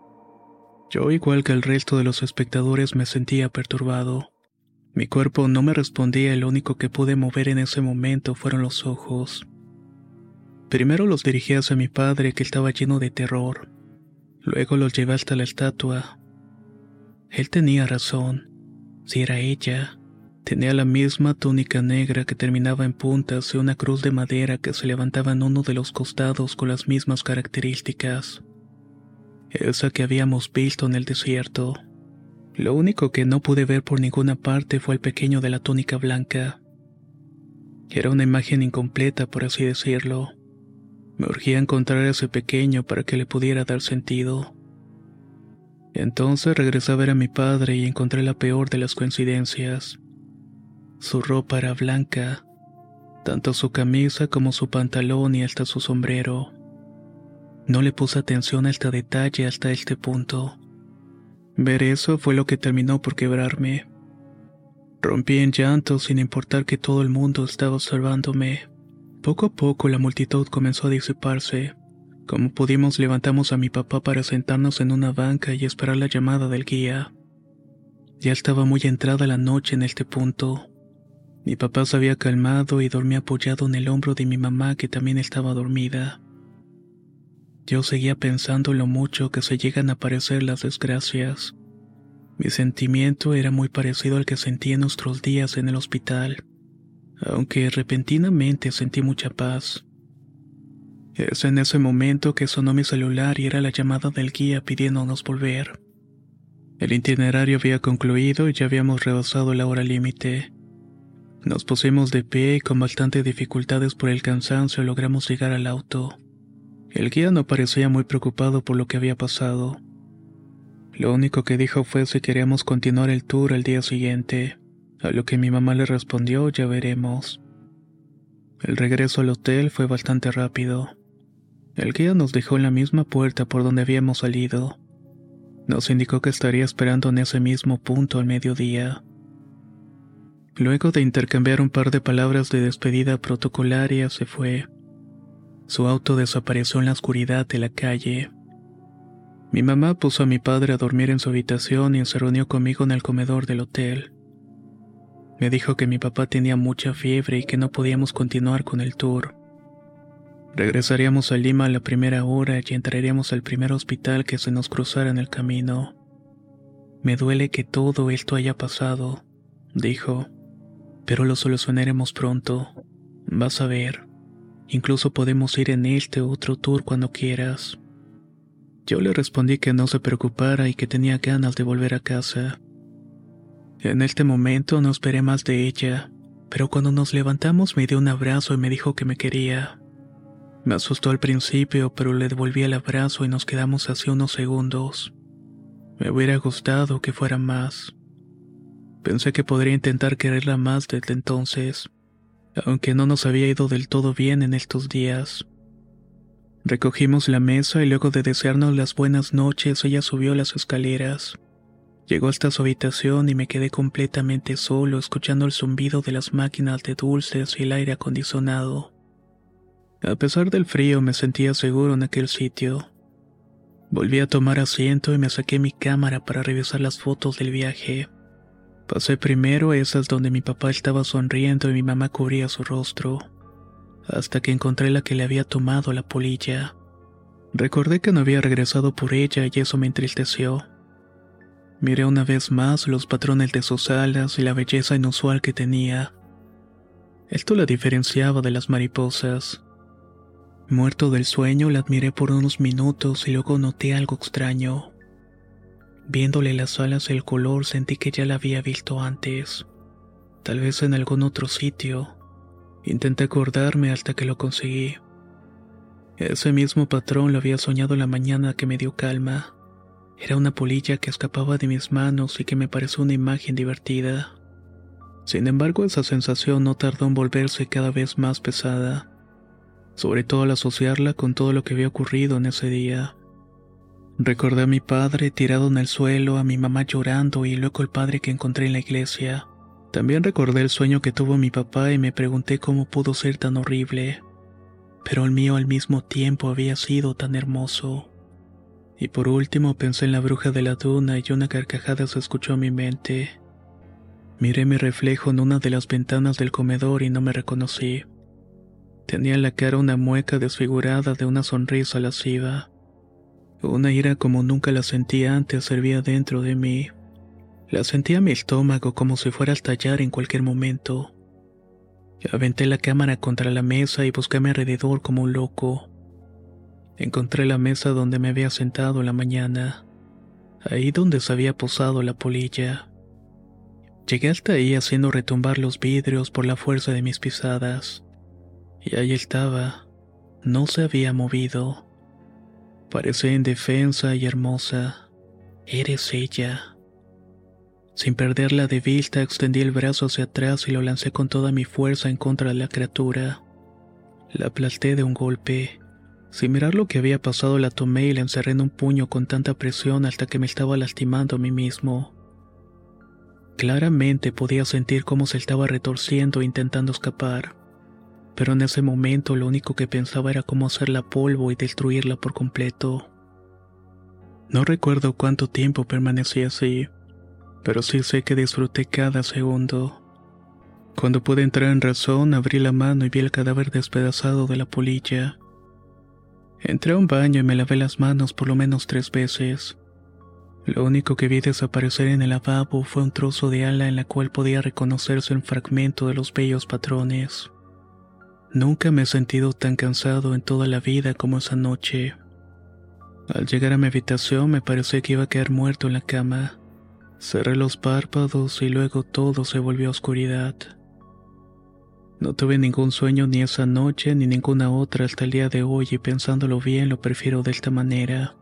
Yo, igual que el resto de los espectadores, me sentía perturbado. Mi cuerpo no me respondía y lo único que pude mover en ese momento fueron los ojos. Primero los dirigí hacia mi padre, que estaba lleno de terror. Luego los llevé hasta la estatua. Él tenía razón. Si era ella, tenía la misma túnica negra que terminaba en puntas y una cruz de madera que se levantaba en uno de los costados con las mismas características. Esa que habíamos visto en el desierto. Lo único que no pude ver por ninguna parte fue el pequeño de la túnica blanca. Era una imagen incompleta, por así decirlo. Me urgía encontrar a ese pequeño para que le pudiera dar sentido. Entonces regresé a ver a mi padre y encontré la peor de las coincidencias. Su ropa era blanca, tanto su camisa como su pantalón y hasta su sombrero. No le puse atención a este detalle hasta este punto. Ver eso fue lo que terminó por quebrarme. Rompí en llanto sin importar que todo el mundo estaba observándome. Poco a poco la multitud comenzó a disiparse. Como pudimos levantamos a mi papá para sentarnos en una banca y esperar la llamada del guía. Ya estaba muy entrada la noche en este punto. Mi papá se había calmado y dormía apoyado en el hombro de mi mamá, que también estaba dormida. Yo seguía pensando en lo mucho que se llegan a parecer las desgracias. Mi sentimiento era muy parecido al que sentí en nuestros días en el hospital, aunque repentinamente sentí mucha paz. Es en ese momento que sonó mi celular y era la llamada del guía pidiéndonos volver. El itinerario había concluido y ya habíamos rebasado la hora límite. Nos pusimos de pie y con bastantes dificultades por el cansancio logramos llegar al auto. El guía no parecía muy preocupado por lo que había pasado. Lo único que dijo fue si queríamos continuar el tour al día siguiente, a lo que mi mamá le respondió: ya veremos. El regreso al hotel fue bastante rápido. El guía nos dejó en la misma puerta por donde habíamos salido. Nos indicó que estaría esperando en ese mismo punto al mediodía. Luego de intercambiar un par de palabras de despedida protocolaria, se fue. Su auto desapareció en la oscuridad de la calle. Mi mamá puso a mi padre a dormir en su habitación y se reunió conmigo en el comedor del hotel. Me dijo que mi papá tenía mucha fiebre y que no podíamos continuar con el tour. Regresaríamos a Lima a la primera hora y entraríamos al primer hospital que se nos cruzara en el camino. Me duele que todo esto haya pasado, dijo, pero lo solucionaremos pronto. Vas a ver. Incluso podemos ir en este otro tour cuando quieras. Yo le respondí que no se preocupara y que tenía ganas de volver a casa. En este momento no esperé más de ella, pero cuando nos levantamos me dio un abrazo y me dijo que me quería. Me asustó al principio, pero le devolví el abrazo y nos quedamos así unos segundos. Me hubiera gustado que fuera más. Pensé que podría intentar quererla más desde entonces, aunque no nos había ido del todo bien en estos días. Recogimos la mesa y luego de desearnos las buenas noches, ella subió las escaleras. Llegó hasta su habitación y me quedé completamente solo, escuchando el zumbido de las máquinas de dulces y el aire acondicionado. A pesar del frío, me sentía seguro en aquel sitio. Volví a tomar asiento y me saqué mi cámara para revisar las fotos del viaje. Pasé primero a esas donde mi papá estaba sonriendo y mi mamá cubría su rostro, hasta que encontré la que le había tomado la polilla. Recordé que no había regresado por ella y eso me entristeció. Miré una vez más los patrones de sus alas y la belleza inusual que tenía. Esto la diferenciaba de las mariposas. Muerto del sueño, la admiré por unos minutos y luego noté algo extraño. Viéndole las alas y el color, sentí que ya la había visto antes, tal vez en algún otro sitio. Intenté acordarme hasta que lo conseguí. Ese mismo patrón lo había soñado la mañana que me dio calma. Era una polilla que escapaba de mis manos y que me pareció una imagen divertida. Sin embargo, esa sensación no tardó en volverse cada vez más pesada, sobre todo al asociarla con todo lo que había ocurrido en ese día. Recordé a mi padre tirado en el suelo, a mi mamá llorando y luego el padre que encontré en la iglesia. También recordé el sueño que tuvo mi papá y me pregunté cómo pudo ser tan horrible. Pero el mío al mismo tiempo había sido tan hermoso. Y por último pensé en la bruja de la duna y una carcajada se escuchó en mi mente. Miré mi reflejo en una de las ventanas del comedor y no me reconocí. Tenía en la cara una mueca desfigurada de una sonrisa lasciva. Una ira como nunca la sentía antes servía dentro de mí. La sentía en mi estómago como si fuera a estallar en cualquier momento. Aventé la cámara contra la mesa y busqué a mi alrededor como un loco. Encontré la mesa donde me había sentado en la mañana, ahí donde se había posado la polilla. Llegué hasta ahí haciendo retumbar los vidrios por la fuerza de mis pisadas. Y ahí estaba, no se había movido. Parecía indefensa y hermosa. Eres ella. Sin perderla de vista, extendí el brazo hacia atrás y lo lancé con toda mi fuerza en contra de la criatura. La aplasté de un golpe. Sin mirar lo que había pasado, la tomé y la encerré en un puño con tanta presión hasta que me estaba lastimando a mí mismo. Claramente podía sentir cómo se estaba retorciendo intentando escapar, pero en ese momento lo único que pensaba era cómo hacerla polvo y destruirla por completo. No recuerdo cuánto tiempo permanecí así, pero sí sé que disfruté cada segundo. Cuando pude entrar en razón, abrí la mano y vi el cadáver despedazado de la polilla. Entré a un baño y me lavé las manos por lo menos tres veces. Lo único que vi desaparecer en el lavabo fue un trozo de ala en la cual podía reconocerse un fragmento de los bellos patrones. Nunca me he sentido tan cansado en toda la vida como esa noche. Al llegar a mi habitación me parecía que iba a quedar muerto en la cama. Cerré los párpados y luego todo se volvió oscuridad. No tuve ningún sueño ni esa noche ni ninguna otra hasta el día de hoy y pensándolo bien lo prefiero de esta manera.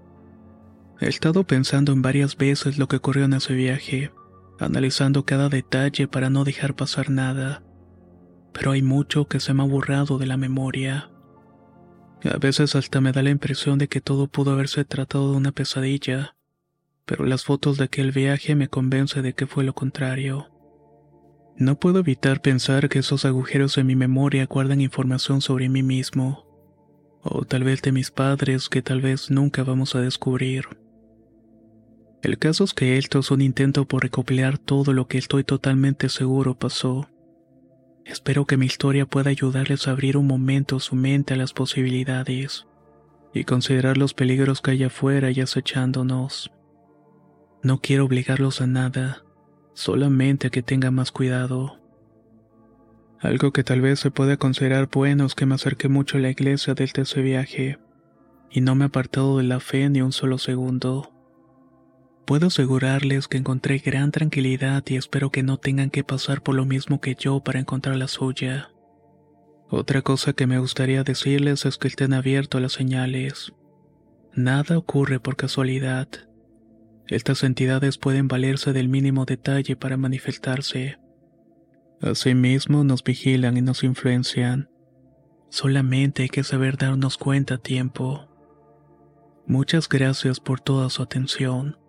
He estado pensando en varias veces lo que ocurrió en ese viaje, analizando cada detalle para no dejar pasar nada. Pero hay mucho que se me ha borrado de la memoria. A veces hasta me da la impresión de que todo pudo haberse tratado de una pesadilla, pero las fotos de aquel viaje me convencen de que fue lo contrario. No puedo evitar pensar que esos agujeros en mi memoria guardan información sobre mí mismo, o tal vez de mis padres que tal vez nunca vamos a descubrir. El caso es que esto es un intento por recopilar todo lo que estoy totalmente seguro pasó. Espero que mi historia pueda ayudarles a abrir un momento su mente a las posibilidades y considerar los peligros que hay afuera y acechándonos. No quiero obligarlos a nada, solamente a que tengan más cuidado. Algo que tal vez se pueda considerar bueno es que me acerqué mucho a la iglesia desde ese viaje y no me he apartado de la fe ni un solo segundo. Puedo asegurarles que encontré gran tranquilidad y espero que no tengan que pasar por lo mismo que yo para encontrar la suya. Otra cosa que me gustaría decirles es que estén abiertos a las señales. Nada ocurre por casualidad. Estas entidades pueden valerse del mínimo detalle para manifestarse. Asimismo, nos vigilan y nos influencian. Solamente hay que saber darnos cuenta a tiempo. Muchas gracias por toda su atención.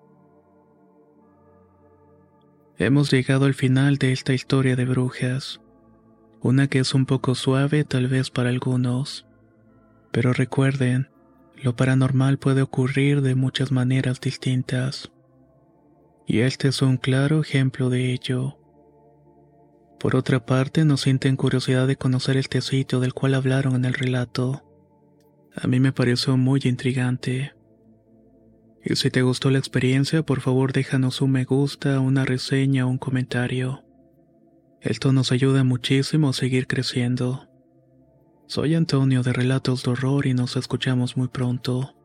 Hemos llegado al final de esta historia de brujas, una que es un poco suave tal vez para algunos, pero recuerden, lo paranormal puede ocurrir de muchas maneras distintas, y este es un claro ejemplo de ello. Por otra parte, nos sienten curiosidad de conocer este sitio del cual hablaron en el relato. A mí me pareció muy intrigante. Y si te gustó la experiencia, por favor déjanos un me gusta, una reseña o un comentario. Esto nos ayuda muchísimo a seguir creciendo. Soy Antonio de Relatos de Horror y nos escuchamos muy pronto.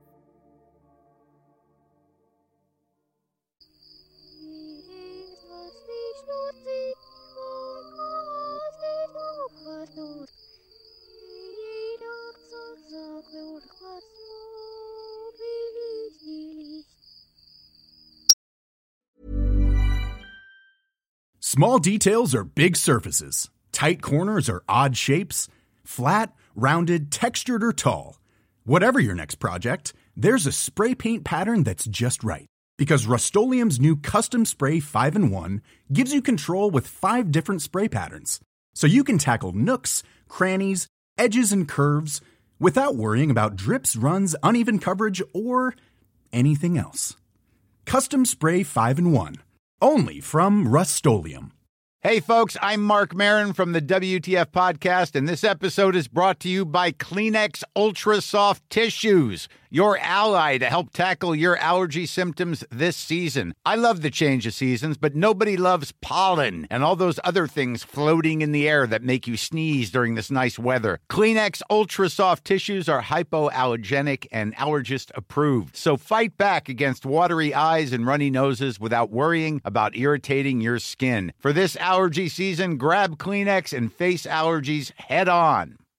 So Small details are big surfaces. Tight corners are odd shapes. Flat, rounded, textured, or tall. Whatever your next project, there's a spray paint pattern that's just right. Because Rust-Oleum's new Custom Spray five in one gives you control with five different spray patterns. So you can tackle nooks, crannies, edges, and curves without worrying about drips, runs, uneven coverage, or anything else. Custom Spray five in one. Only from Rust-Oleum. Hey folks, I'm Mark Maron from the W T F Podcast, and this episode is brought to you by Kleenex Ultra Soft Tissues, your ally to help tackle your allergy symptoms this season. I love the change of seasons, but nobody loves pollen and all those other things floating in the air that make you sneeze during this nice weather. Kleenex Ultra Soft Tissues are hypoallergenic and allergist approved, so fight back against watery eyes and runny noses without worrying about irritating your skin. For this allergy season, grab Kleenex and face allergies head on.